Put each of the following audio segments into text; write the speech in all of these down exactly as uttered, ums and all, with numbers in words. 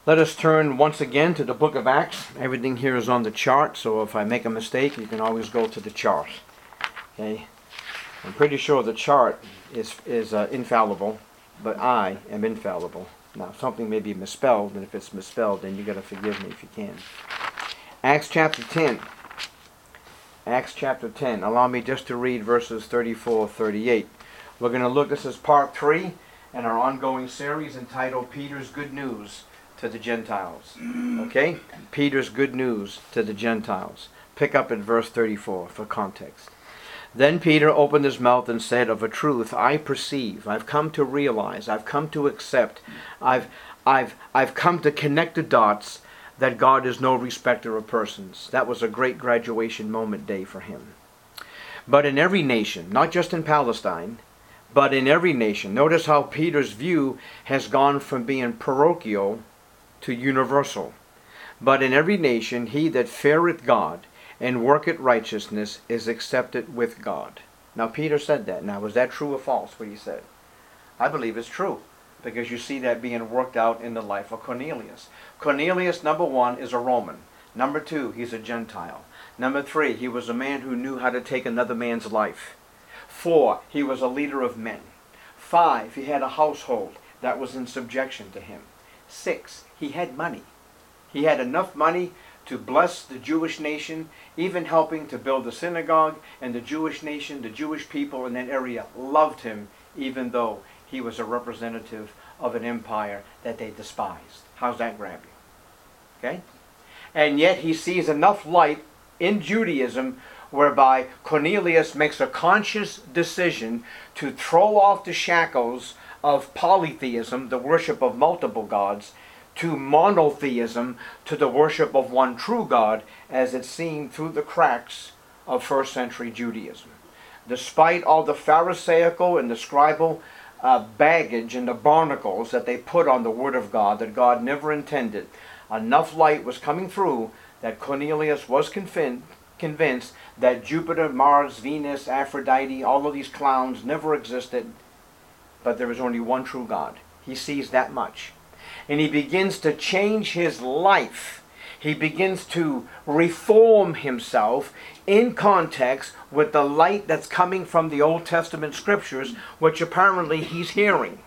Let us turn once again to the book of Acts. Everything here is on the chart, so if I make a mistake, you can always go to the chart. Okay? I'm pretty sure the chart is, is uh, infallible, but I am infallible. Now, something may be misspelled, and if it's misspelled, then you got to forgive me if you can. Acts chapter ten. Acts chapter ten. Allow me just to read verses thirty-four, thirty-eight. We're going to look, this is part three in our ongoing series entitled Peter's Good News to the Gentiles. Okay? Peter's Good News to the Gentiles. Pick up at verse thirty-four for context. Then Peter opened his mouth and said, "Of a truth, I perceive, I've come to realize, I've come to accept, I've, I've, I've come to connect the dots that God is no respecter of persons." That was a great graduation moment day for him. "But in every nation," not just in Palestine, but in every nation. Notice how Peter's view has gone from being parochial to universal. "But in every nation, he that feareth God and worketh righteousness is accepted with God." Now Peter said that. Now was that true or false, what he said? I believe it's true, because you see that being worked out in the life of Cornelius. Cornelius, number one, is a Roman. Number two, he's a Gentile. Number three, he was a man who knew how to take another man's life. Four, he was a leader of men. Five, he had a household that was in subjection to him. Six, he had money. He had enough money to bless the Jewish nation, even helping to build a synagogue, and the Jewish nation, the Jewish people in that area loved him, even though he was a representative of an empire that they despised. How's that grab you? Okay? And yet he sees enough light in Judaism whereby Cornelius makes a conscious decision to throw off the shackles of polytheism, the worship of multiple gods, to monotheism, to the worship of one true God, as it's seen through the cracks of first century Judaism. Despite all the Pharisaical and the scribal uh, baggage and the barnacles that they put on the Word of God that God never intended, enough light was coming through that Cornelius was convinced convinced that Jupiter, Mars, Venus, Aphrodite, all of these clowns never existed, but there is only one true God. He sees that much. And he begins to change his life. He begins to reform himself in context with the light that's coming from the Old Testament scriptures, which apparently he's hearing.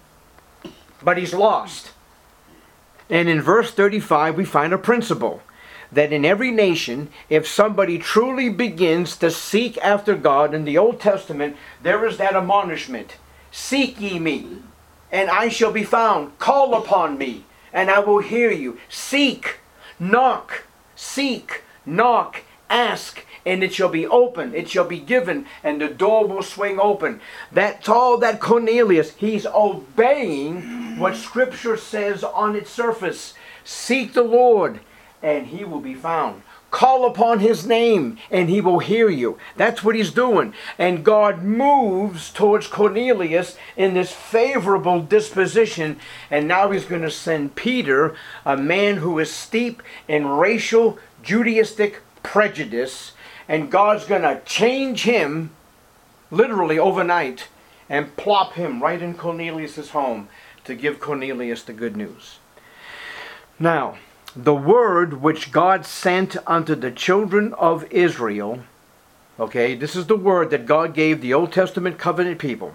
But he's lost. And in verse thirty-five we find a principle. That in every nation, if somebody truly begins to seek after God, in the Old Testament, there is that admonishment. "Seek ye me, and I shall be found. Call upon me, and I will hear you." Seek, knock, seek, knock, ask, and it shall be open. It shall be given, and the door will swing open. That's all that Cornelius, he's obeying what Scripture says on its surface. Seek the Lord, and he will be found. Call upon his name, and he will hear you. That's what he's doing. And God moves towards Cornelius in this favorable disposition, and now he's going to send Peter, a man who is steep in racial, Judaistic prejudice, and God's going to change him, literally overnight, and plop him right in Cornelius' home to give Cornelius the good news. Now, the word which God sent unto the children of Israel, okay, this is the word that God gave the Old Testament covenant people.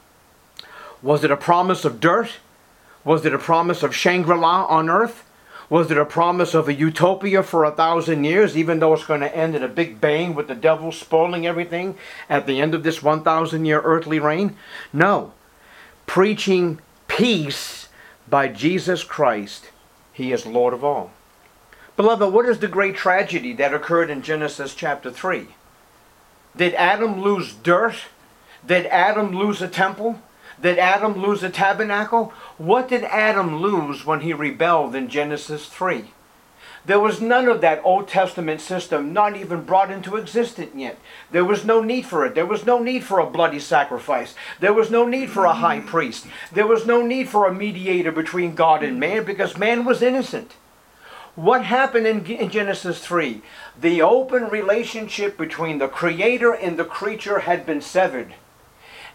Was it a promise of dirt? Was it a promise of Shangri-La on earth? Was it a promise of a utopia for a thousand years, even though it's going to end in a big bang with the devil spoiling everything at the end of this one thousand year earthly reign? No. Preaching peace by Jesus Christ. He is Lord of all. Beloved, what is the great tragedy that occurred in Genesis chapter three? Did Adam lose dirt? Did Adam lose a temple? Did Adam lose a tabernacle? What did Adam lose when he rebelled in Genesis three? There was none of that Old Testament system, not even brought into existence yet. There was no need for it. There was no need for a bloody sacrifice. There was no need for a high priest. There was no need for a mediator between God and man, because man was innocent. What happened in, in Genesis three? The open relationship between the Creator and the creature had been severed.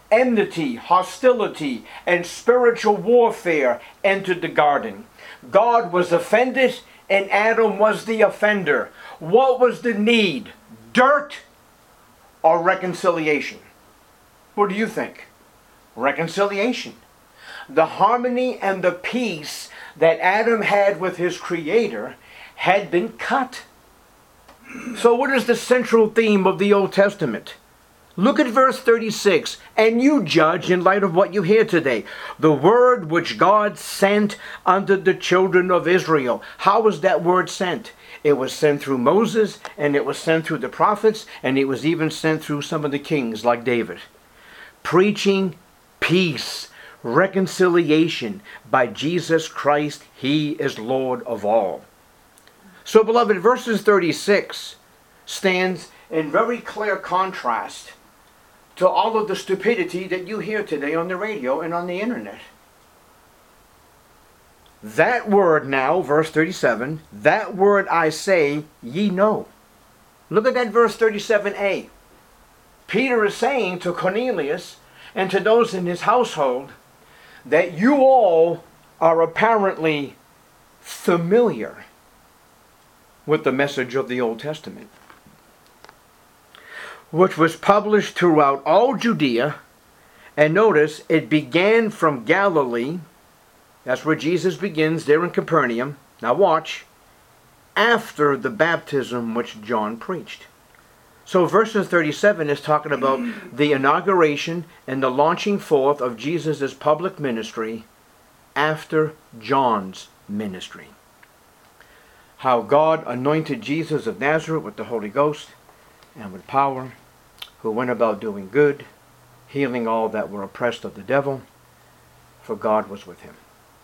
enmity, hostility, and spiritual warfare entered the garden. God was offended and Adam was the offender. What was the need? Dirt or reconciliation? What do you think? Reconciliation. The harmony and the peace that Adam had with his Creator had been cut. So what is the central theme of the Old Testament? Look at verse thirty-six, and you judge in light of what you hear today. The word which God sent unto the children of Israel. How was that word sent? It was sent through Moses, and it was sent through the prophets, and it was even sent through some of the kings like David. Preaching peace, reconciliation by Jesus Christ. He is Lord of all. So, beloved, verses thirty-six stands in very clear contrast to all of the stupidity that you hear today on the radio and on the internet. That word now, verse thirty-seven, that word I say, ye know. Look at that verse thirty-seven a. Peter is saying to Cornelius and to those in his household that you all are apparently familiar with the message of the Old Testament, which was published throughout all Judea. And notice, it began from Galilee. That's where Jesus begins, there in Capernaum. Now watch. After the baptism which John preached. So verse thirty-seven is talking about the inauguration and the launching forth of Jesus' public ministry after John's ministry. How God anointed Jesus of Nazareth with the Holy Ghost and with power, who went about doing good, healing all that were oppressed of the devil, for God was with him.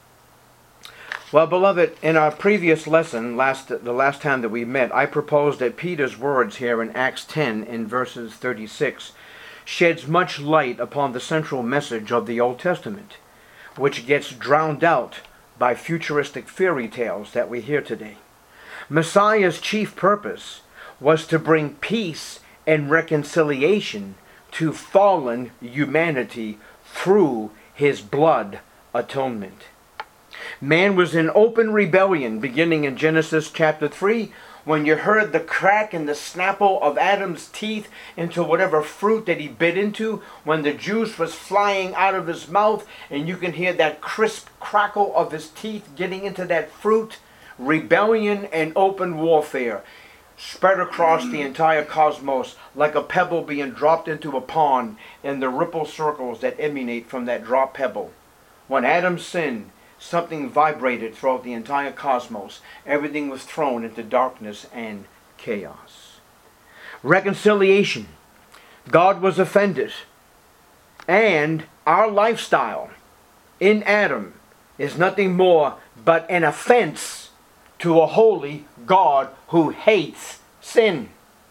Well, beloved, in our previous lesson, last the last time that we met, I proposed that Peter's words here in Acts ten in verses thirty-six sheds much light upon the central message of the Old Testament, which gets drowned out by futuristic fairy tales that we hear today. Messiah's chief purpose was to bring peace and reconciliation to fallen humanity through his blood atonement. Man was in open rebellion beginning in Genesis chapter three, when you heard the crack and the snapple of Adam's teeth into whatever fruit that he bit into, when the juice was flying out of his mouth and you can hear that crisp crackle of his teeth getting into that fruit. Rebellion and open warfare spread across the entire cosmos like a pebble being dropped into a pond and the ripple circles that emanate from that drop pebble. When Adam sinned, something vibrated throughout the entire cosmos. Everything was thrown into darkness and chaos. Reconciliation. God was offended. And our lifestyle in Adam is nothing more but an offense to a holy God who hates sin.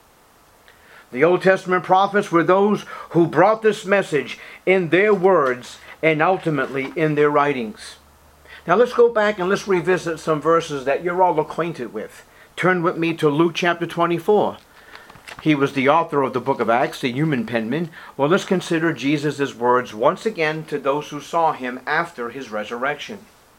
The Old Testament prophets were those who brought this message in their words and ultimately in their writings. Now let's go back and let's revisit some verses that you're all acquainted with. Turn with me to Luke chapter twenty-four. He was the author of the book of Acts, the human penman. Well, let's consider Jesus' words once again to those who saw him after his resurrection.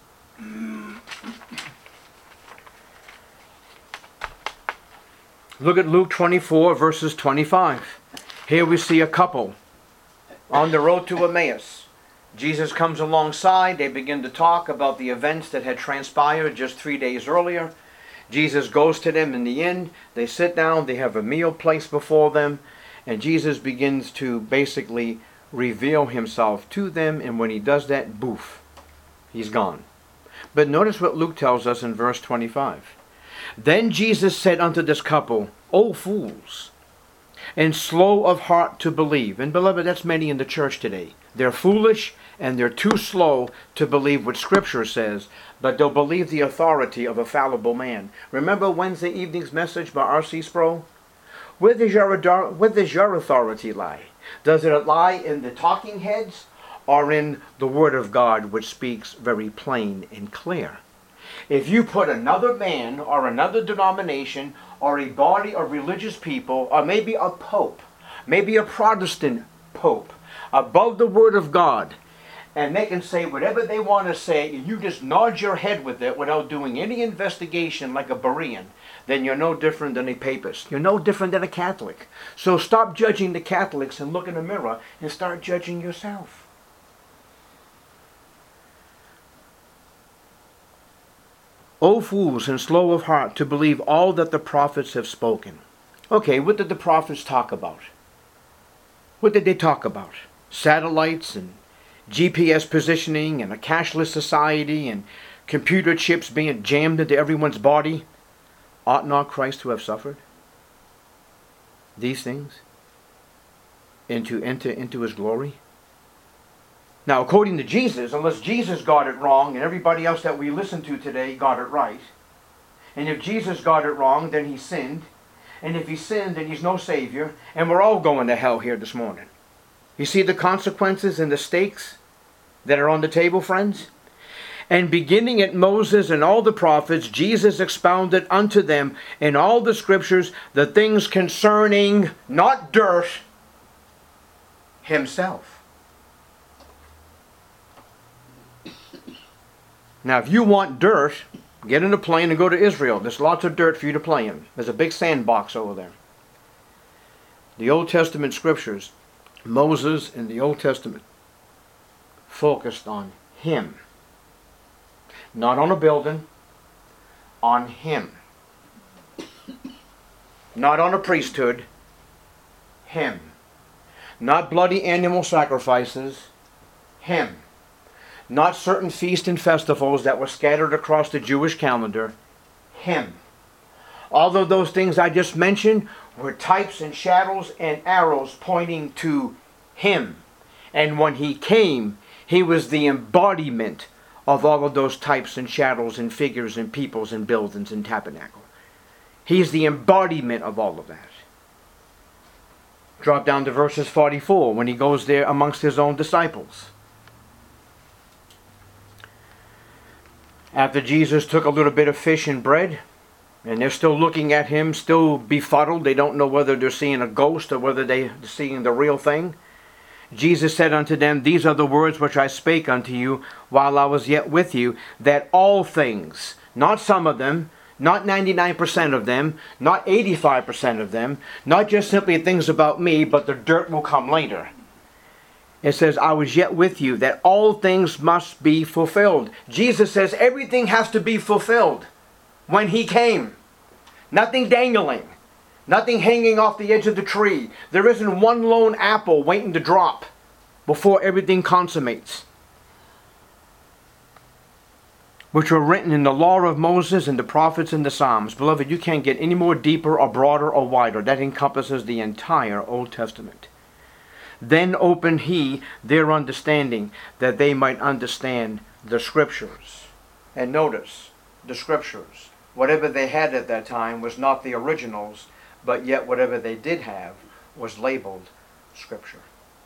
Look at Luke twenty-four, verses twenty-five. Here we see a couple on the road to Emmaus. Jesus comes alongside. They begin to talk about the events that had transpired just three days earlier. Jesus goes to them in the inn. They sit down. They have a meal placed before them. And Jesus begins to basically reveal himself to them. And when he does that, boof, he's gone. But notice what Luke tells us in verse twenty-five. Then Jesus said unto this couple, O fools, and slow of heart to believe. And beloved, that's many in the church today. They're foolish and they're too slow to believe what Scripture says, but they'll believe the authority of a fallible man. Remember Wednesday evening's message by R C Sproul? Where does your, where does your authority lie? Does it lie in the talking heads or in the Word of God, which speaks very plain and clear? If you put another man or another denomination or a body of religious people or maybe a pope, maybe a Protestant pope, above the Word of God, and they can say whatever they want to say, and you just nod your head with it without doing any investigation like a Berean, then you're no different than a papist. You're no different than a Catholic. So stop judging the Catholics and look in the mirror and start judging yourself. O fools and slow of heart to believe all that the prophets have spoken. Okay, what did the prophets talk about? What did they talk about? Satellites and G P S positioning and a cashless society and computer chips being jammed into everyone's body. Ought not Christ to have suffered these things and to enter into his glory? Now, according to Jesus, unless Jesus got it wrong and everybody else that we listen to today got it right, and if Jesus got it wrong, then he sinned, and if he sinned, then he's no Savior, and we're all going to hell here this morning. You see the consequences and the stakes that are on the table, friends? And beginning at Moses and all the prophets, Jesus expounded unto them in all the scriptures the things concerning, not dirt, himself. Now, if you want dirt, get in a plane and go to Israel. There's lots of dirt for you to play in. There's a big sandbox over there. The Old Testament scriptures, Moses in the Old Testament focused on him. Not on a building, on him. Not on a priesthood, him. Not bloody animal sacrifices, him. Not certain feasts and festivals that were scattered across the Jewish calendar, him. All of those things I just mentioned were types and shadows and arrows pointing to him. And when he came, he was the embodiment of all of those types and shadows and figures and peoples and buildings and tabernacle. He's the embodiment of all of that. Drop down to verses forty-four when he goes there amongst his own disciples. After Jesus took a little bit of fish and bread, and they're still looking at him, still befuddled. They don't know whether they're seeing a ghost or whether they're seeing the real thing. Jesus said unto them, These are the words which I spake unto you while I was yet with you, that all things, not some of them, not ninety-nine percent of them, not eighty-five percent of them, not just simply things about me, but the dirt will come later. It says, I was yet with you, that all things must be fulfilled. Jesus says everything has to be fulfilled when he came. Nothing dangling. Nothing hanging off the edge of the tree. There isn't one lone apple waiting to drop before everything consummates. Which were written in the law of Moses and the prophets and the Psalms. Beloved, you can't get any more deeper or broader or wider. That encompasses the entire Old Testament. Then opened he their understanding, that they might understand the scriptures. And notice, the scriptures. Whatever they had at that time was not the originals, but yet whatever they did have was labeled Scripture.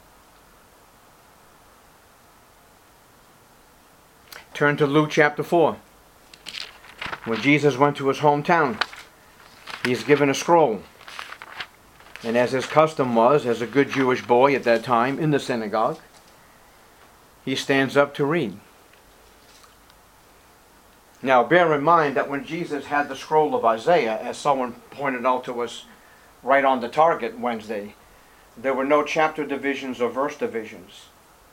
Turn to Luke chapter four. When Jesus went to his hometown, he's given a scroll. And as his custom was, as a good Jewish boy at that time in the synagogue, he stands up to read. Now, bear in mind that when Jesus had the scroll of Isaiah, as someone pointed out to us right on the target Wednesday, there were no chapter divisions or verse divisions.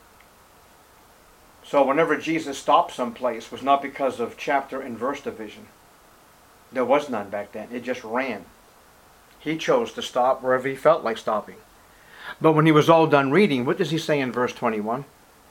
So whenever Jesus stopped someplace, it was not because of chapter and verse division. There was none back then. It just ran. He chose to stop wherever he felt like stopping. But when he was all done reading, what does he say in verse twenty-one?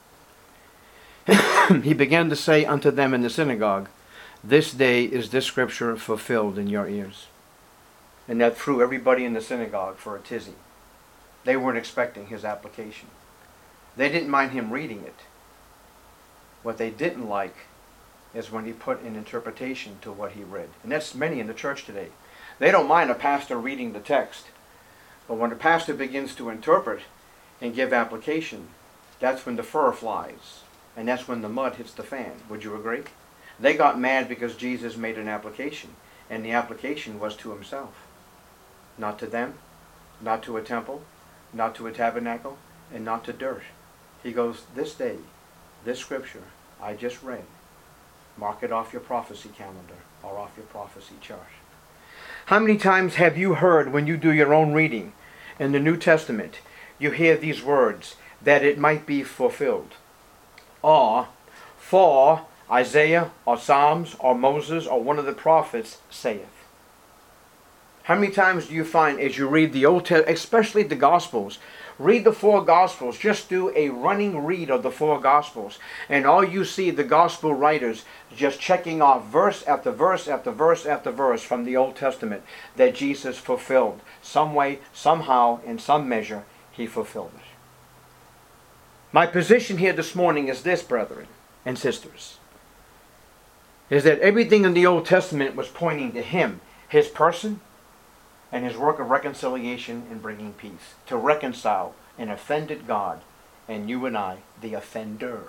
He began to say unto them in the synagogue, This day is this scripture fulfilled in your ears. And that threw everybody in the synagogue for a tizzy. They weren't expecting his application. They didn't mind him reading it. What they didn't like is when he put an interpretation to what he read. And that's many in the church today. They don't mind a pastor reading the text. But when the pastor begins to interpret and give application, that's when the fur flies. And that's when the mud hits the fan. Would you agree? They got mad because Jesus made an application. And the application was to himself. Not to them, not to a temple, not to a tabernacle. and not to dirt. He goes, this day, this scripture I just read, mark it off your prophecy calendar or off your prophecy chart. How many times have you heard when you do your own reading in the New Testament, you hear these words, that it might be fulfilled? Or, for Isaiah or Psalms or Moses or one of the prophets saith. How many times do you find as you read the Old Testament, especially the Gospels, read the four Gospels, just do a running read of the four Gospels, and all you see the Gospel writers just checking off verse after verse after verse after verse from the Old Testament that Jesus fulfilled. Some way, somehow, in some measure, he fulfilled it. My position here this morning is this, brethren and sisters, is that everything in the Old Testament was pointing to him, his person, and his work of reconciliation and bringing peace, to reconcile an offended God and you and I, the offender.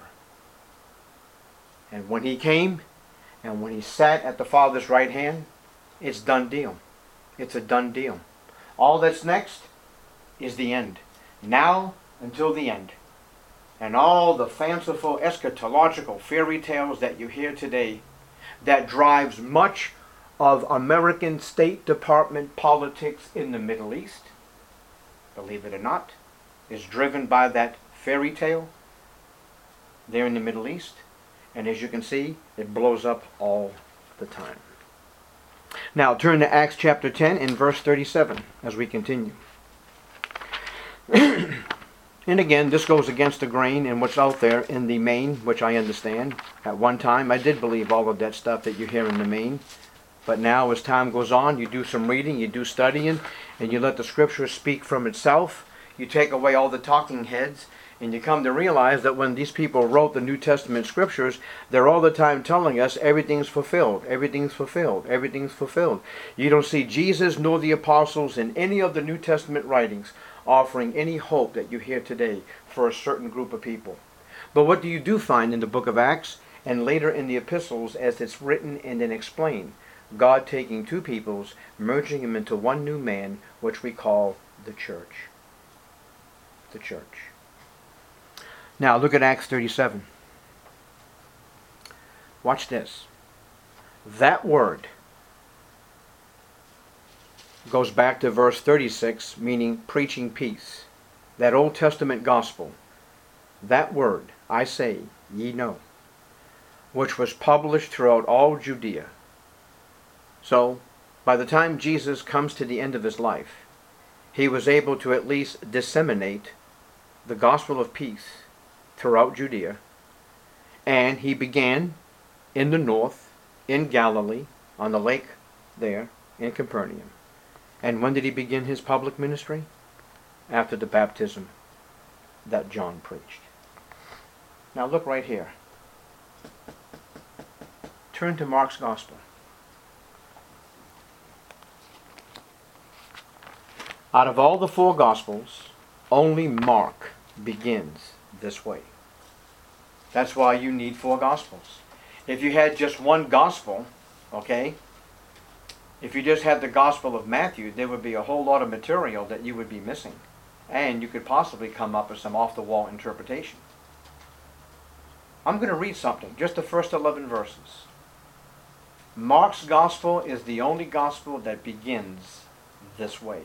And when he came and when he sat at the Father's right hand, it's done deal. It's a done deal. All that's next is the end. Now until the end. And all the fanciful eschatological fairy tales that you hear today that drives much of American State Department politics in the Middle East, believe it or not, is driven by that fairy tale there in the Middle East. And as you can see, it blows up all the time. Now turn to Acts chapter ten and verse thirty-seven as we continue. And again, this goes against the grain and what's out there in the main, which I understand. At one time, I did believe all of that stuff that you hear in the main. But now as time goes on, you do some reading, you do studying, and you let the Scripture speak from itself. You take away all the talking heads, and you come to realize that when these people wrote the New Testament Scriptures, they're all the time telling us everything's fulfilled, everything's fulfilled, everything's fulfilled. You don't see Jesus nor the apostles in any of the New Testament writings offering any hope that you hear today for a certain group of people. But what do you do find in the book of Acts and later in the epistles as it's written and then explained? God taking two peoples, merging them into one new man, which we call the church. The church. Now look at Acts thirty-seven. Watch this. That word goes back to verse thirty-six, meaning preaching peace. That Old Testament gospel. That word, I say, ye know, which was published throughout all Judea. So, by the time Jesus comes to the end of his life, he was able to at least disseminate the gospel of peace throughout Judea. And he began in the north, in Galilee, on the lake there, in Capernaum. And when did he begin his public ministry? After the baptism that John preached. Now look right here. Turn to Mark's Gospel. Out of all the four Gospels, only Mark begins this way. That's why you need four Gospels. If you had just one Gospel, okay, if you just had the Gospel of Matthew, there would be a whole lot of material that you would be missing. And you could possibly come up with some off-the-wall interpretation. I'm going to read something, just the first eleven verses. Mark's Gospel is the only Gospel that begins this way.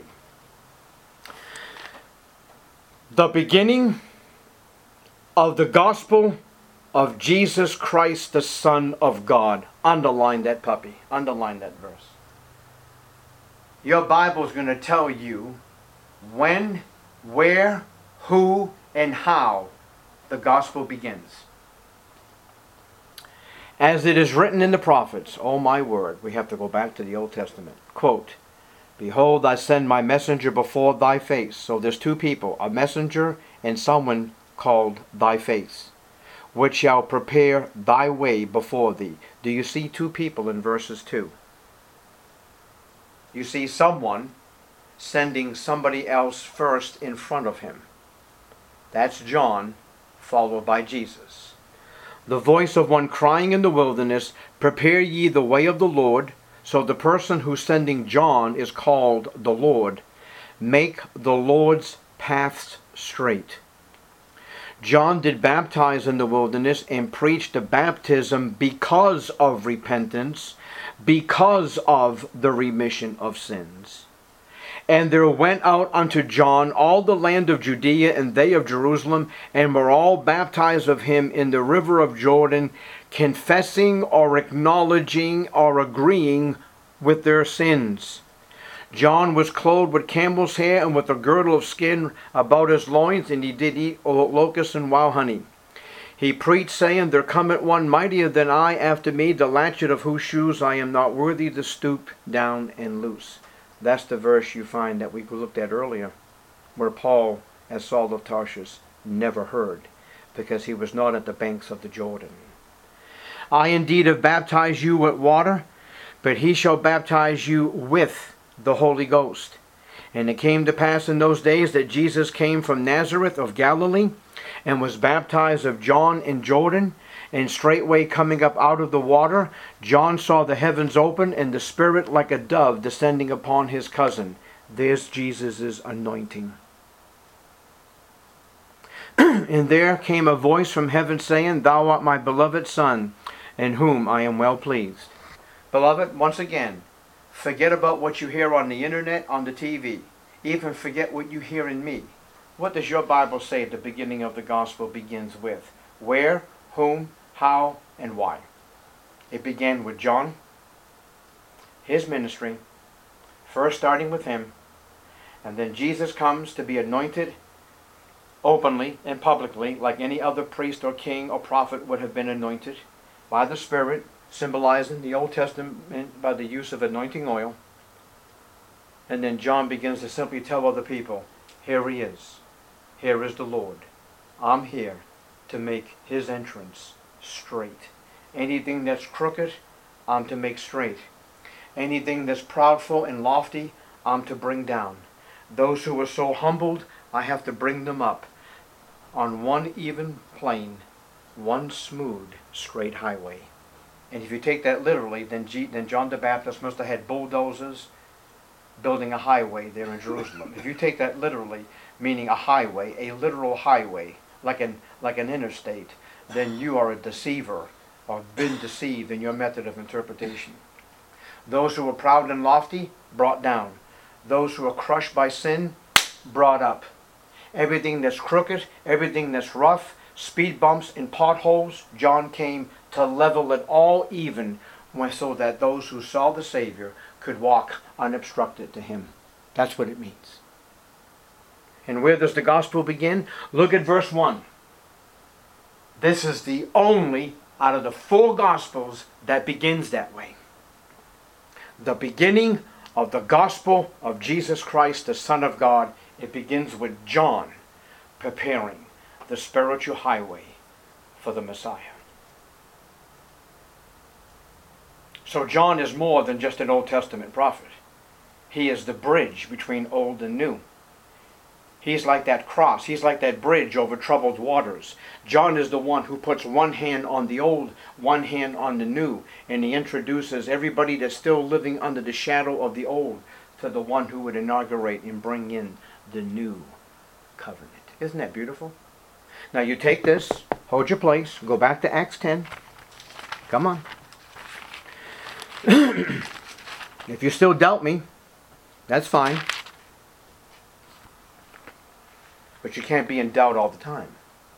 The beginning of the gospel of Jesus Christ, the Son of God. Underline that puppy. Underline that verse. Your Bible is going to tell you when, where, who, and how the gospel begins. As it is written in the prophets, oh my word, we have to go back to the Old Testament. Quote, behold, I send my messenger before thy face. So there's two people, a messenger and someone called thy face, which shall prepare thy way before thee. Do you see two people in verses two? You see someone sending somebody else first in front of him. That's John, followed by Jesus. The voice of one crying in the wilderness, prepare ye the way of the Lord. So the person who's sending John is called the Lord. Make the Lord's paths straight. John did baptize in the wilderness and preached the baptism because of repentance, because of the remission of sins. And there went out unto John all the land of Judea and they of Jerusalem, and were all baptized of him in the river of Jordan, confessing or acknowledging or agreeing with their sins. John was clothed with camel's hair and with a girdle of skin about his loins, and he did eat locusts and wild honey. He preached, saying, There cometh one mightier than I after me, the latchet of whose shoes I am not worthy to stoop down and loose. That's the verse you find that we looked at earlier, where Paul, as Saul of Tarsus, never heard, because he was not at the banks of the Jordan. I indeed have baptized you with water, but he shall baptize you with the Holy Ghost. And it came to pass in those days that Jesus came from Nazareth of Galilee, and was baptized of John in Jordan. And straightway coming up out of the water, John saw the heavens open, and the Spirit like a dove descending upon his cousin. There's Jesus' anointing. And there came a voice from heaven saying, Thou art my beloved Son, in whom I am well pleased. Beloved, once again, forget about what you hear on the internet, on the T V. Even forget what you hear in me. What does your Bible say at the beginning of the gospel begins with? Where, whom, how, and why? It began with John, his ministry, first starting with him, and then Jesus comes to be anointed openly and publicly like any other priest or king or prophet would have been anointed by the Spirit, symbolizing the Old Testament by the use of anointing oil. And then John begins to simply tell other people, here he is. Here is the Lord. I'm here to make his entrance straight. Anything that's crooked, I'm to make straight. Anything that's proudful and lofty, I'm to bring down. Those who are so humbled, I have to bring them up on one even plane, one smooth, straight highway. And if you take that literally, then, G, then John the Baptist must have had bulldozers building a highway there in Jerusalem. If you take that literally, meaning a highway, a literal highway, like an, like an interstate, then you are a deceiver, or been deceived in your method of interpretation. Those who are proud and lofty, brought down. Those who are crushed by sin, brought up. Everything that's crooked, everything that's rough, speed bumps and potholes, John came to level it all even, so that those who saw the Savior could walk unobstructed to him. That's what it means. And where does the gospel begin? Look at verse one. This is the only out of the four gospels that begins that way. The beginning of the gospel of Jesus Christ, the Son of God, it begins with John preparing the spiritual highway for the Messiah. So John is more than just an Old Testament prophet. He is the bridge between old and new. He's like that cross. He's like that bridge over troubled waters. John is the one who puts one hand on the old, one hand on the new, and he introduces everybody that's still living under the shadow of the old to the one who would inaugurate and bring in the new covenant. Isn't that beautiful? Now you take this, hold your place, go back to Acts ten. Come on. If you still doubt me, that's fine. But you can't be in doubt all the time.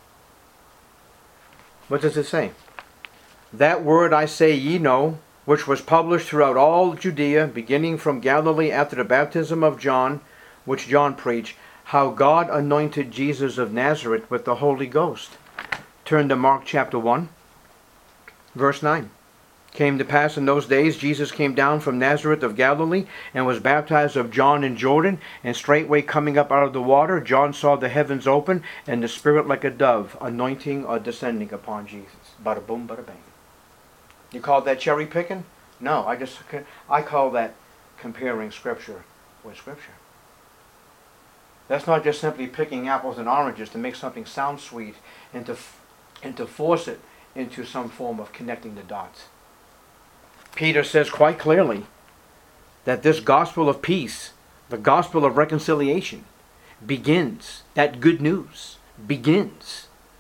What does it say? That word I say ye know, which was published throughout all Judea, beginning from Galilee after the baptism of John, which John preached, how God anointed Jesus of Nazareth with the Holy Ghost. Turn to Mark chapter one, verse nine. Came to pass in those days, Jesus came down from Nazareth of Galilee, and was baptized of John in Jordan. And straightway coming up out of the water, John saw the heavens open, and the Spirit like a dove, anointing or descending upon Jesus. Bada boom, bada bang. You call that cherry picking? No, I just I call that comparing Scripture with Scripture. That's not just simply picking apples and oranges to make something sound sweet and to and to force it into some form of connecting the dots. Peter says quite clearly that this gospel of peace, the gospel of reconciliation, begins, that good news begins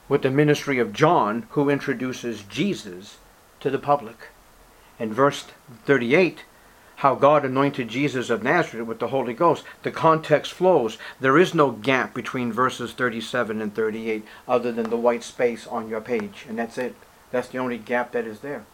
with the ministry of John, who introduces Jesus to the public. In verse thirty-eight, how God anointed Jesus of Nazareth with the Holy Ghost. The context flows. There is no gap between verses thirty-seven and thirty-eight other than the white space on your page. And that's it. That's the only gap that is there.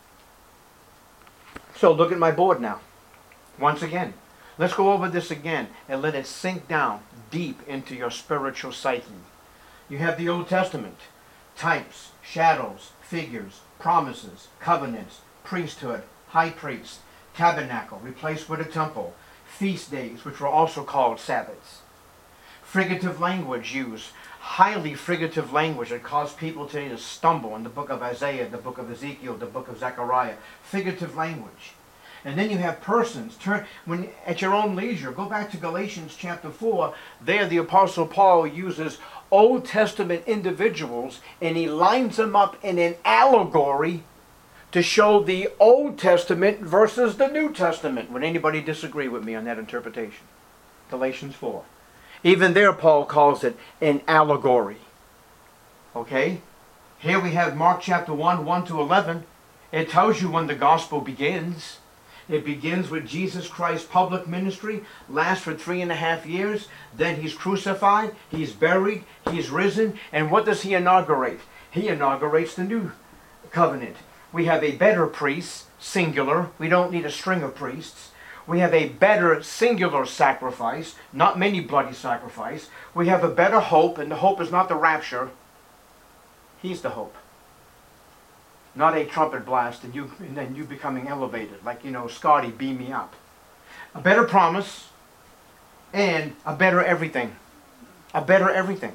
So look at my board now. Once again. Let's go over this again and let it sink down deep into your spiritual psyche. You have the Old Testament. Types, shadows, figures, promises, covenants, priesthood, high priest, tabernacle, replaced with a temple, feast days, which were also called Sabbaths. Frigative language used, highly frigative language that caused people today to stumble in the book of Isaiah, the book of Ezekiel, the book of Zechariah. Figurative language. And then you have persons. Turn when at your own leisure, go back to Galatians chapter four. There the Apostle Paul uses Old Testament individuals and he lines them up in an allegory to show the Old Testament versus the New Testament. Would anybody disagree with me on that interpretation? Galatians four. Even there Paul calls it an allegory. Okay? Here we have Mark chapter one, one to eleven. It tells you when the gospel begins. It begins with Jesus Christ's public ministry, lasts for three and a half years. Then he's crucified, he's buried, he's risen. And what does he inaugurate? He inaugurates the new covenant. We have a better priest, singular. We don't need a string of priests. We have a better singular sacrifice, not many bloody sacrifice. We have a better hope, and the hope is not the rapture. He's the hope. Not a trumpet blast and you and then you becoming elevated, like, you know, Scotty, beam me up. A better promise and a better everything. A better everything.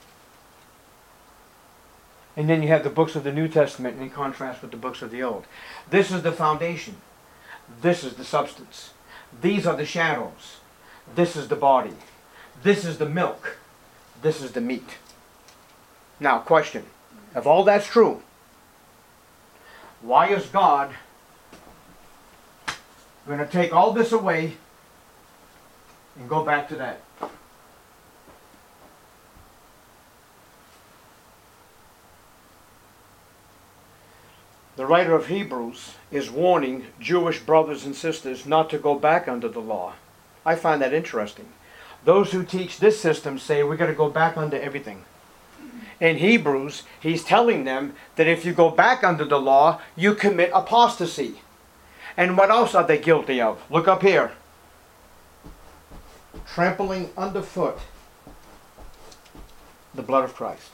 And then you have the books of the New Testament in contrast with the books of the Old. This is the foundation. This is the substance. These are the shadows. This is the body. This is the milk. This is the meat. Now, question. If all that's true, why is God going to take all this away and go back to that? The writer of Hebrews is warning Jewish brothers and sisters not to go back under the law. I find that interesting. Those who teach this system say we're going to go back under everything. In Hebrews, he's telling them that if you go back under the law, you commit apostasy. And what else are they guilty of? Look up here. Trampling underfoot the blood of Christ.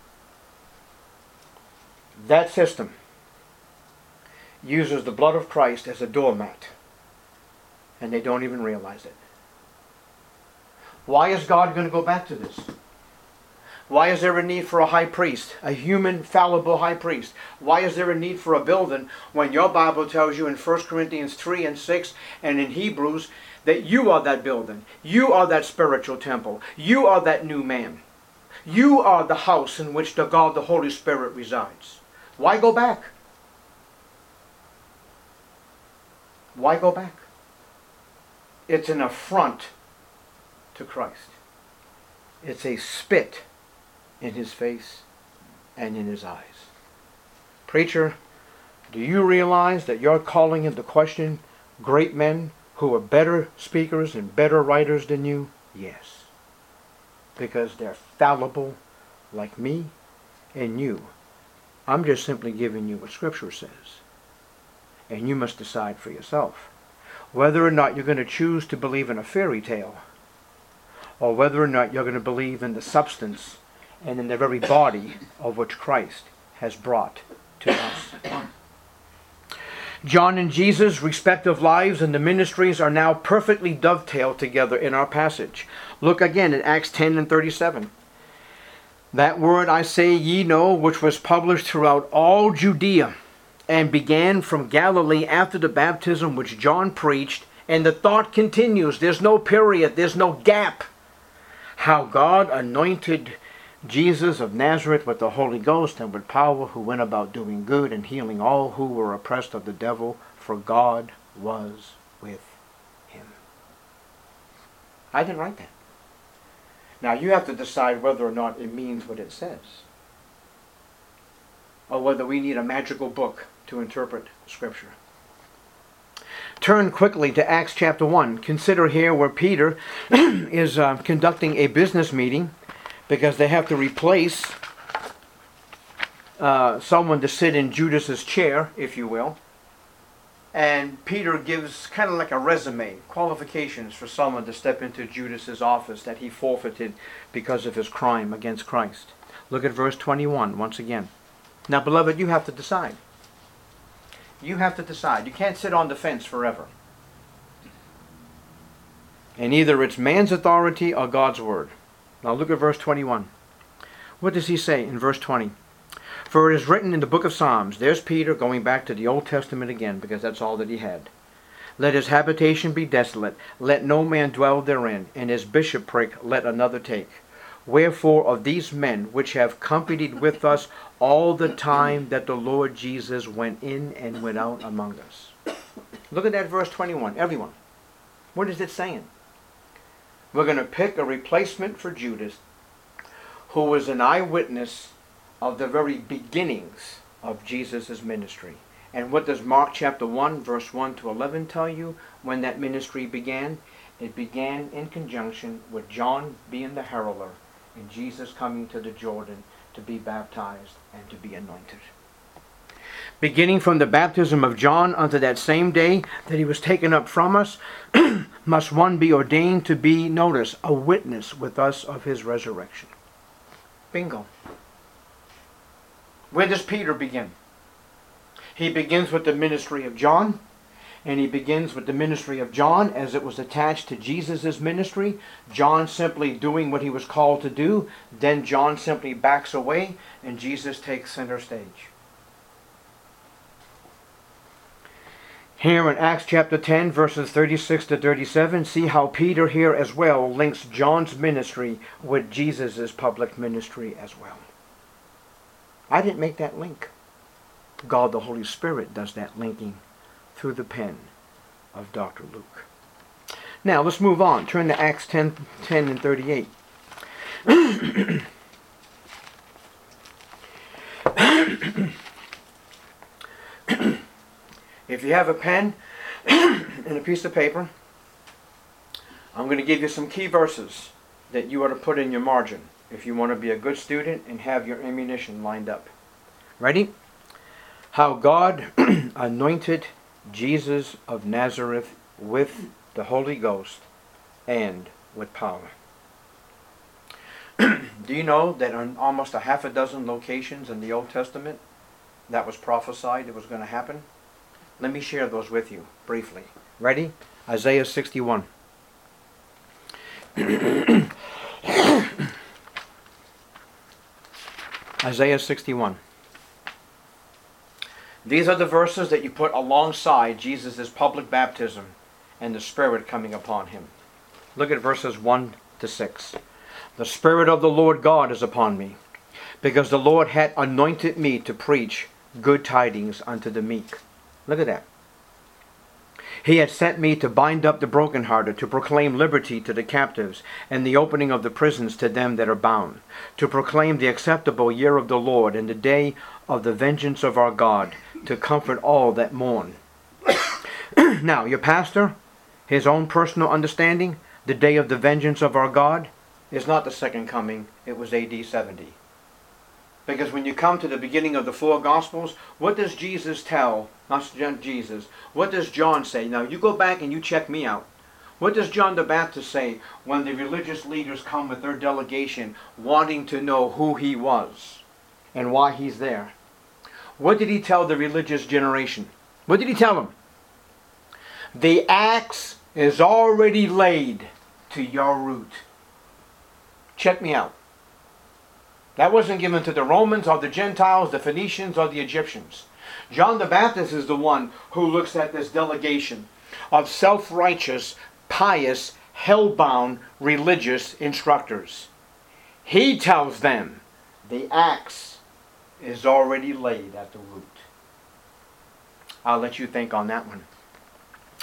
That system uses the blood of Christ as a doormat. And they don't even realize it. Why is God going to go back to this? Why is there a need for a high priest, a human, fallible high priest? Why is there a need for a building when your Bible tells you in First Corinthians three and six and in Hebrews that you are that building. You are that spiritual temple. You are that new man. You are the house in which the God, the Holy Spirit resides. Why go back? Why go back? It's an affront to Christ. It's a spit in his face and in his eyes. Preacher, do you realize that you're calling into question great men who are better speakers and better writers than you? Yes. Because they're fallible like me and you. I'm just simply giving you what Scripture says. And you must decide for yourself whether or not you're going to choose to believe in a fairy tale or whether or not you're going to believe in the substance and in the very body of which Christ has brought to us. John and Jesus' respective lives and the ministries are now perfectly dovetailed together in our passage. Look again at Acts ten and thirty-seven. That word I say ye know, which was published throughout all Judea, and began from Galilee after the baptism which John preached. And the thought continues. There's no period. There's no gap. How God anointed Jesus of Nazareth with the Holy Ghost and with power, who went about doing good and healing all who were oppressed of the devil, for God was with him. I didn't write that. Now you have to decide whether or not it means what it says. or whether we need a magical book to interpret Scripture. Turn quickly to Acts chapter one. Consider here where Peter is uh, conducting a business meeting because they have to replace uh, someone to sit in Judas's chair, if you will. And Peter gives kind of like a resume, qualifications for someone to step into Judas's office that he forfeited because of his crime against Christ. Look at verse twenty-one once again. Now, beloved, you have to decide. You have to decide. You can't sit on the fence forever. And either it's man's authority or God's word. Now look at verse twenty-one. What does he say in verse twenty? For it is written in the book of Psalms, there's Peter going back to the Old Testament again, because that's all that he had. Let his habitation be desolate, let no man dwell therein, and his bishopric let another take. Wherefore of these men which have companied with us all the time that the Lord Jesus went in and went out among us. Look at that verse twenty-one, everyone. What is it saying? We're going to pick a replacement for Judas, who was an eyewitness of the very beginnings of Jesus' ministry. And what does Mark chapter one, verse one to eleven tell you when that ministry began? It began in conjunction with John being the heralder and Jesus coming to the Jordan to be baptized and to be anointed. Beginning from the baptism of John unto that same day that he was taken up from us, must one be ordained to be, notice, a witness with us of his resurrection. Bingo. Where does Peter begin? He begins with the ministry of John, and he begins with the ministry of John as it was attached to Jesus' ministry. John simply doing what he was called to do. Then John simply backs away, and Jesus takes center stage. Here in Acts chapter ten, verses thirty-six to thirty-seven, see how Peter here as well links John's ministry with Jesus' public ministry as well. I didn't make that link. God the Holy Spirit does that linking through the pen of Doctor Luke. Now let's move on. Turn to Acts ten, ten and thirty-eight. If you have a pen and a piece of paper, I'm going to give you some key verses that you ought to put in your margin if you want to be a good student and have your ammunition lined up. Ready? How God anointed Jesus of Nazareth with the Holy Ghost and with power. Do you know that on almost a half a dozen locations in the Old Testament that was prophesied it was going to happen? Let me share those with you briefly. Ready? Isaiah sixty-one. Isaiah sixty-one. These are the verses that you put alongside Jesus' public baptism and the Spirit coming upon him. Look at verses one to six. The Spirit of the Lord God is upon me, because the Lord hath anointed me to preach good tidings unto the meek. Look at that. He had sent me to bind up the brokenhearted, to proclaim liberty to the captives, and the opening of the prisons to them that are bound, to proclaim the acceptable year of the Lord, and the day of the vengeance of our God, to comfort all that mourn. Now, your pastor, his own personal understanding, the day of the vengeance of our God, is not the second coming, it was A D seventy. Because when you come to the beginning of the four Gospels, what does Jesus tell, not Jesus, what does John say? Now you go back and you check me out. What does John the Baptist say when the religious leaders come with their delegation wanting to know who he was and why he's there? What did he tell the religious generation? What did he tell them? The axe is already laid to your root. Check me out. That wasn't given to the Romans or the Gentiles, the Phoenicians or the Egyptians. John the Baptist is the one who looks at this delegation of self-righteous, pious, hell-bound religious instructors. He tells them the axe is already laid at the root. I'll let you think on that one.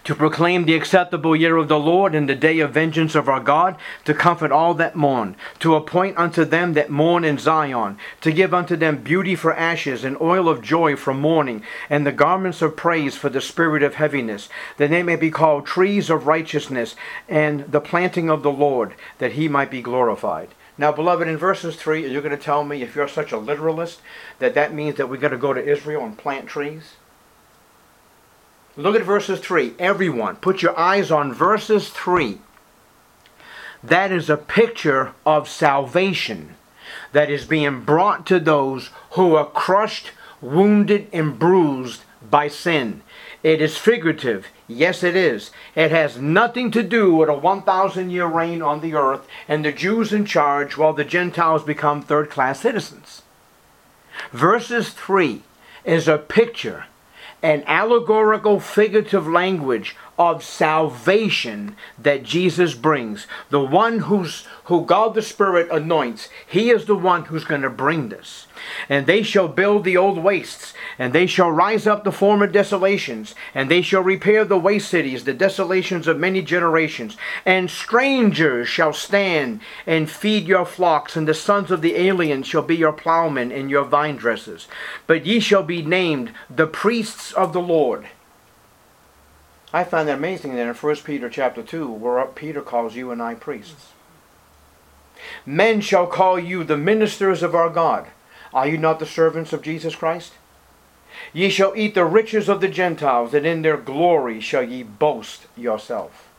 to proclaim the acceptable year of the Lord and the day of vengeance of our God, to comfort all that mourn, to appoint unto them that mourn in Zion, to give unto them beauty for ashes, and oil of joy for mourning, and the garments of praise for the spirit of heaviness, that they may be called trees of righteousness, and the planting of the Lord, that he might be glorified. Now, beloved, in verses three, are you going to tell me, if you're such a literalist, that that means that we've got to go to Israel and plant trees? Look at verses three. Everyone, put your eyes on verses three. That is a picture of salvation that is being brought to those who are crushed, wounded, and bruised by sin. It is figurative. Yes, it is. It has nothing to do with a one thousand year reign on the earth and the Jews in charge while the Gentiles become third-class citizens. Verses three is a picture, an allegorical figurative language of salvation that Jesus brings. The one who's, who God the Spirit anoints, he is the one who's going to bring this. And they shall build the old wastes, and they shall rise up the former desolations, and they shall repair the waste cities, the desolations of many generations. And strangers shall stand and feed your flocks, and the sons of the aliens shall be your plowmen and your vine dressers. But ye shall be named the priests of the Lord. I find that amazing that in First Peter chapter two, where Peter calls you and I priests. Men shall call you the ministers of our God. Are you not the servants of Jesus Christ? Ye shall eat the riches of the Gentiles, and in their glory shall ye boast yourself.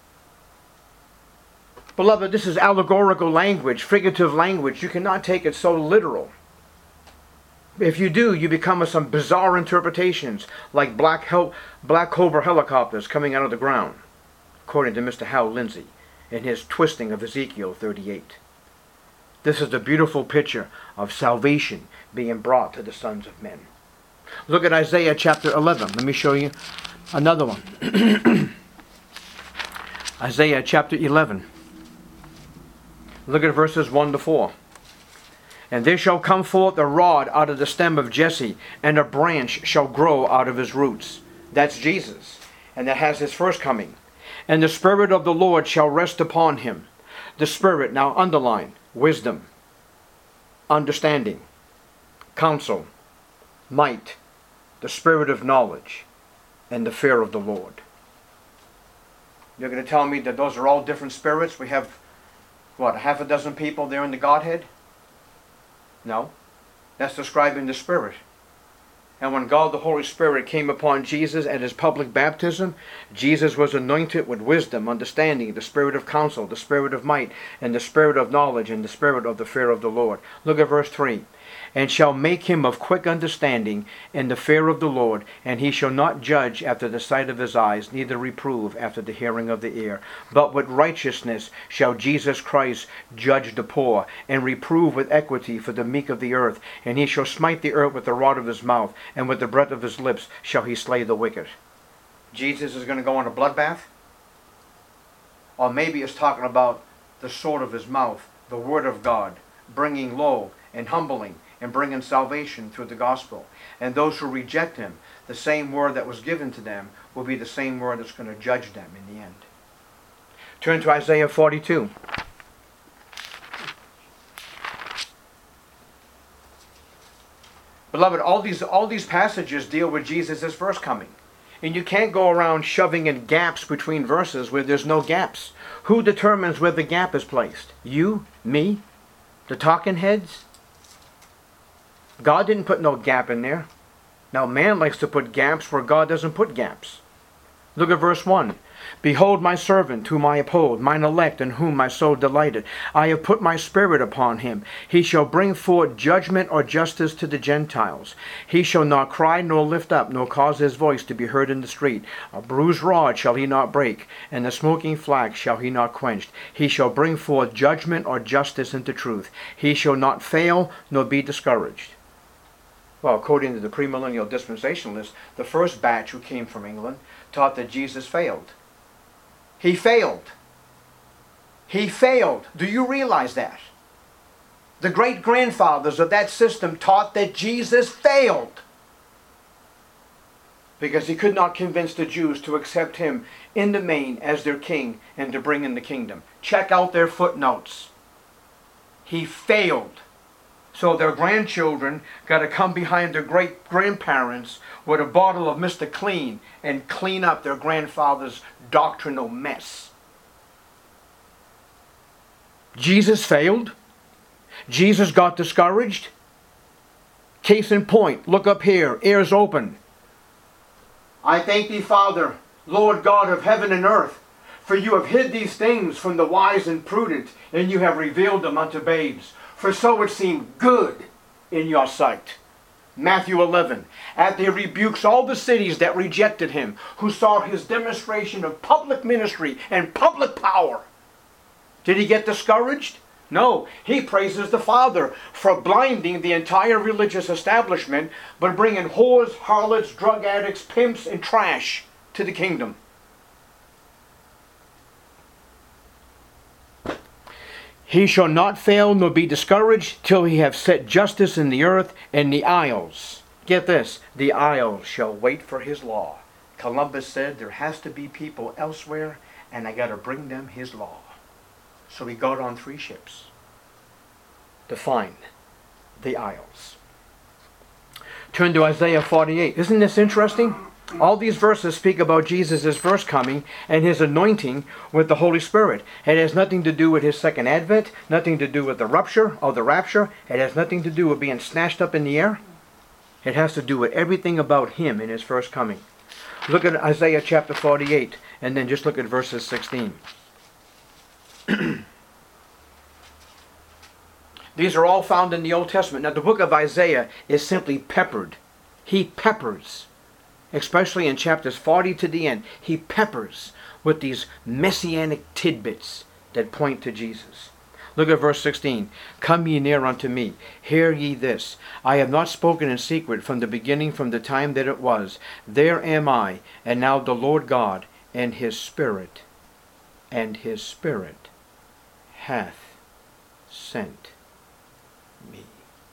Beloved, this is allegorical language, figurative language. You cannot take it so literal. If you do, you become with some bizarre interpretations, like black, hel black Cobra helicopters coming out of the ground, according to Mister Hal Lindsey in his twisting of Ezekiel thirty-eight. This is the beautiful picture of salvation being brought to the sons of men. Look at Isaiah chapter eleven. Let me show you another one. Isaiah chapter eleven. Look at verses one to four. And there shall come forth a rod out of the stem of Jesse, and a branch shall grow out of his roots. That's Jesus. And that has his first coming. And the Spirit of the Lord shall rest upon him. The Spirit, now underline, wisdom, understanding, counsel, might, the Spirit of knowledge, and the fear of the Lord. You're going to tell me that those are all different spirits? We have, what, half a dozen people there in the Godhead? No, that's describing the Spirit. And when God the Holy Spirit came upon Jesus at his public baptism, Jesus was anointed with wisdom, understanding, the Spirit of counsel, the Spirit of might, and the Spirit of knowledge, and the Spirit of the fear of the Lord. Look at verse three. And shall make him of quick understanding in the fear of the Lord, and he shall not judge after the sight of his eyes, neither reprove after the hearing of the ear. But with righteousness shall Jesus Christ judge the poor, and reprove with equity for the meek of the earth. And he shall smite the earth with the rod of his mouth, and with the breath of his lips shall he slay the wicked. Jesus is going to go on a bloodbath? Or maybe it's talking about the sword of his mouth, the word of God, bringing low and humbling, and bringing salvation through the gospel. And those who reject him, the same word that was given to them will be the same word that's going to judge them in the end. Turn to Isaiah forty-two. Beloved, all these, all these passages deal with Jesus' first coming. And you can't go around shoving in gaps between verses where there's no gaps. Who determines where the gap is placed? You? Me? The talking heads? God didn't put no gap in there. Now man likes to put gaps where God doesn't put gaps. Look at verse one. Behold my servant whom I uphold, mine elect in whom my soul delighted. I have put my spirit upon him. He shall bring forth judgment or justice to the Gentiles. He shall not cry nor lift up, nor cause his voice to be heard in the street. A bruised rod shall he not break, and the smoking flax shall he not quench. He shall bring forth judgment or justice into truth. He shall not fail nor be discouraged. Well, according to the premillennial dispensationalists, the first batch who came from England taught that Jesus failed. He failed. He failed. Do you realize that? The great-grandfathers of that system taught that Jesus failed. because he could not convince the Jews to accept him in the main as their king and to bring in the kingdom. Check out their footnotes. He failed. So their grandchildren got to come behind their great-grandparents with a bottle of Mister Clean and clean up their grandfather's doctrinal mess. Jesus failed. Jesus got discouraged. Case in point, look up here, ears open. I thank thee, Father, Lord God of heaven and earth, for you have hid these things from the wise and prudent, and you have revealed them unto babes. For so it seemed good in your sight. Matthew eleven. After he rebukes all the cities that rejected him, who saw his demonstration of public ministry and public power. Did he get discouraged? No. He praises the Father for blinding the entire religious establishment, but bringing whores, harlots, drug addicts, pimps, and trash to the kingdom. He shall not fail nor be discouraged till he have set justice in the earth, and the isles, get this, the isles shall wait for his law. Columbus said there has to be people elsewhere, and I got to bring them his law. So he got on three ships to find the isles. Turn to Isaiah forty-eight. Isn't this interesting? All these verses speak about Jesus' first coming and his anointing with the Holy Spirit. It has nothing to do with his second advent, nothing to do with the rupture or the rapture. It has nothing to do with being snatched up in the air. It has to do with everything about him in his first coming. Look at Isaiah chapter forty-eight, and then just look at verses sixteen. These are all found in the Old Testament. Now the book of Isaiah is simply peppered. He peppers, especially in chapters forty to the end, he peppers with these messianic tidbits that point to Jesus. Look at verse sixteen. Come ye near unto me, hear ye this. I have not spoken in secret from the beginning, from the time that it was. There am I, and now the Lord God, and his Spirit, and his Spirit hath sent me.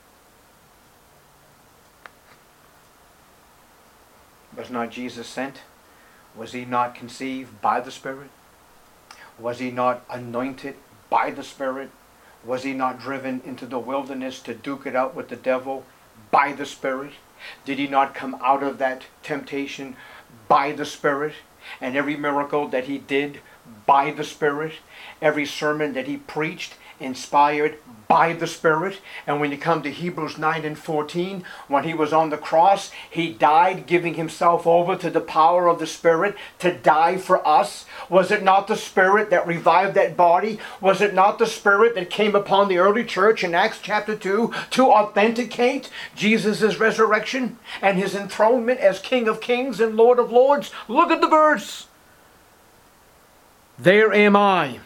Was not Jesus sent? Was he not conceived by the Spirit? Was he not anointed by the Spirit? Was he not driven into the wilderness to duke it out with the devil by the Spirit? Did he not come out of that temptation by the Spirit? And every miracle that he did by the Spirit, every sermon that he preached, inspired by the Spirit. And when you come to Hebrews nine and fourteen, when he was on the cross, he died giving himself over to the power of the Spirit to die for us. Was it not the Spirit that revived that body? Was it not the Spirit that came upon the early church in Acts chapter two to authenticate Jesus' resurrection and his enthronement as King of Kings and Lord of Lords? Look at the verse. There am I.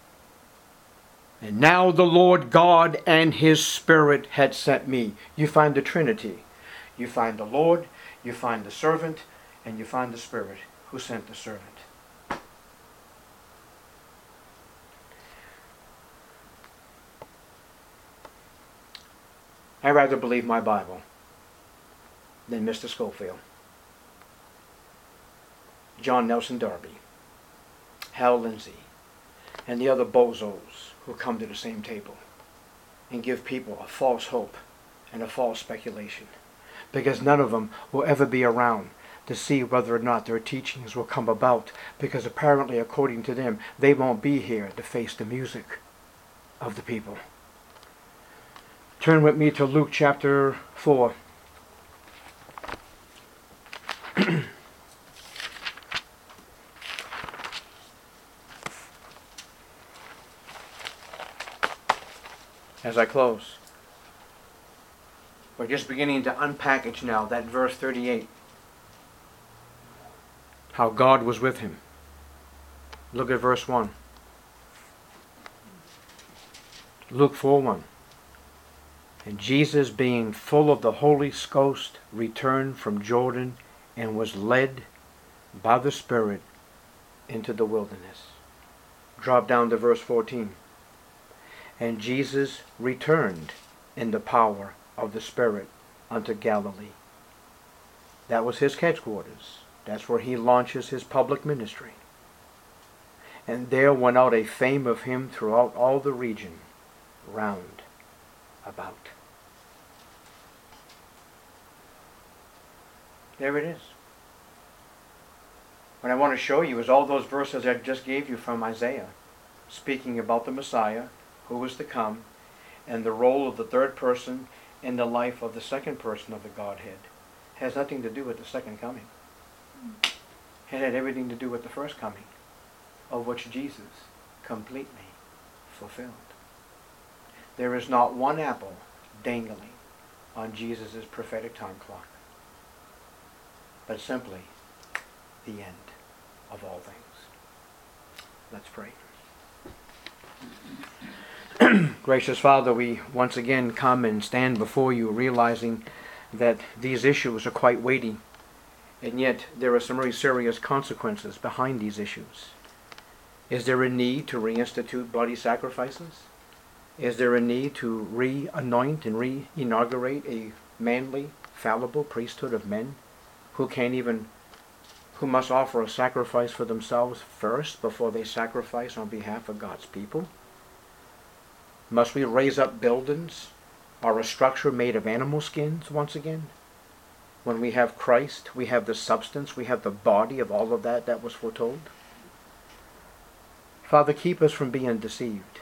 And now the Lord God and his Spirit had sent me. You find the Trinity. You find the Lord, you find the servant, and you find the Spirit who sent the servant. I rather believe my Bible than Mister Scofield, John Nelson Darby, Hal Lindsey, and the other bozos who come to the same table and give people a false hope and a false speculation, because none of them will ever be around to see whether or not their teachings will come about, because apparently, according to them, they won't be here to face the music of the people. Turn with me to Luke chapter four. As I close, we're just beginning to unpackage now that verse thirty-eight. How God was with him. Look at verse one. Luke four one. And Jesus, being full of the Holy Ghost, returned from Jordan and was led by the Spirit into the wilderness. Drop down to verse fourteen. And Jesus returned in the power of the Spirit unto Galilee. That was his headquarters. That's where he launches his public ministry. And there went out a fame of him throughout all the region round about. There it is. What I want to show you is all those verses I just gave you from Isaiah, speaking about the Messiah, who was to come, and the role of the third person in the life of the second person of the Godhead. Has nothing to do with the second coming. It had everything to do with the first coming, of which Jesus completely fulfilled. There is not one apple dangling on Jesus' prophetic time clock, but simply the end of all things. Let's pray. Gracious Father, we once again come and stand before you realizing that these issues are quite weighty, and yet there are some very serious consequences behind these issues. Is there a need to reinstitute bloody sacrifices? Is there a need to re-anoint and re-inaugurate a manly, fallible priesthood of men who can't even, who must offer a sacrifice for themselves first before they sacrifice on behalf of God's people? Must we raise up buildings or a structure made of animal skins once again? When we have Christ, we have the substance, we have the body of all of that that was foretold. Father, keep us from being deceived.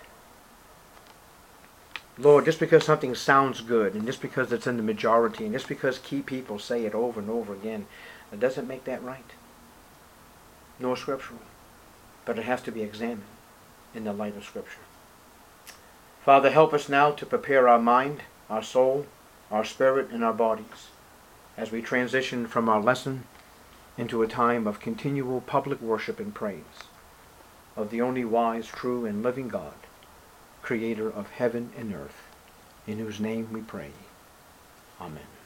Lord, just because something sounds good, and just because it's in the majority, and just because key people say it over and over again, it doesn't make that right, nor scriptural. But it has to be examined in the light of Scripture. Father, help us now to prepare our mind, our soul, our spirit, and our bodies as we transition from our lesson into a time of continual public worship and praise of the only wise, true, and living God, Creator of heaven and earth, in whose name we pray. Amen.